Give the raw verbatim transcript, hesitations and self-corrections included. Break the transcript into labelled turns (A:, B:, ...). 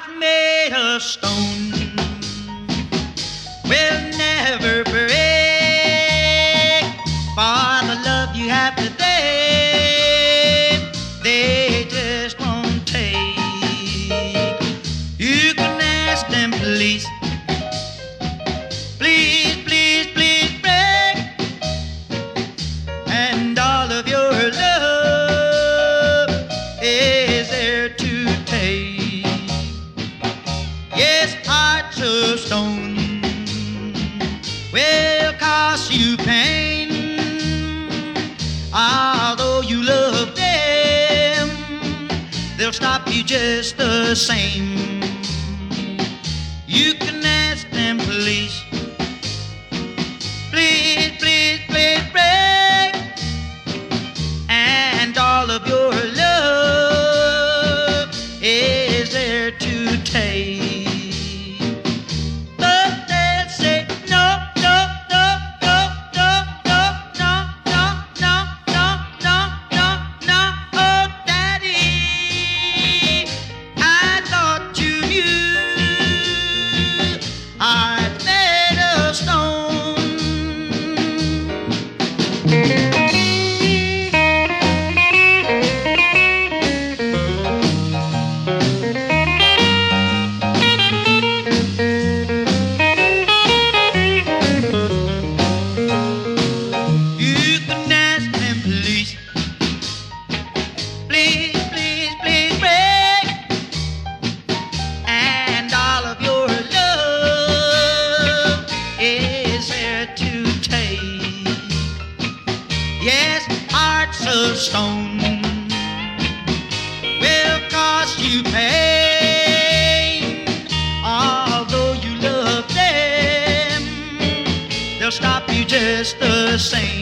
A: made of stone will never break, for the love you have today, they just won't take. You can ask them, please, please, please, please break, and all of your love is there to take. Yes, hearts of stone will cause you pain, although you love them, they'll stop you just the same. You can ask them, please, please, please, please break, and all of your love is there to take. But they'll say, no, no, no, no, no, no, no, no, no, no, no, no, no, oh, Daddy, I thought you knew I'm made of stone. You can ask them, please, please, please, please break, and all of your love is there to take. Yes, hearts of stone will cause you pain, although you love them, they'll stop you just the same.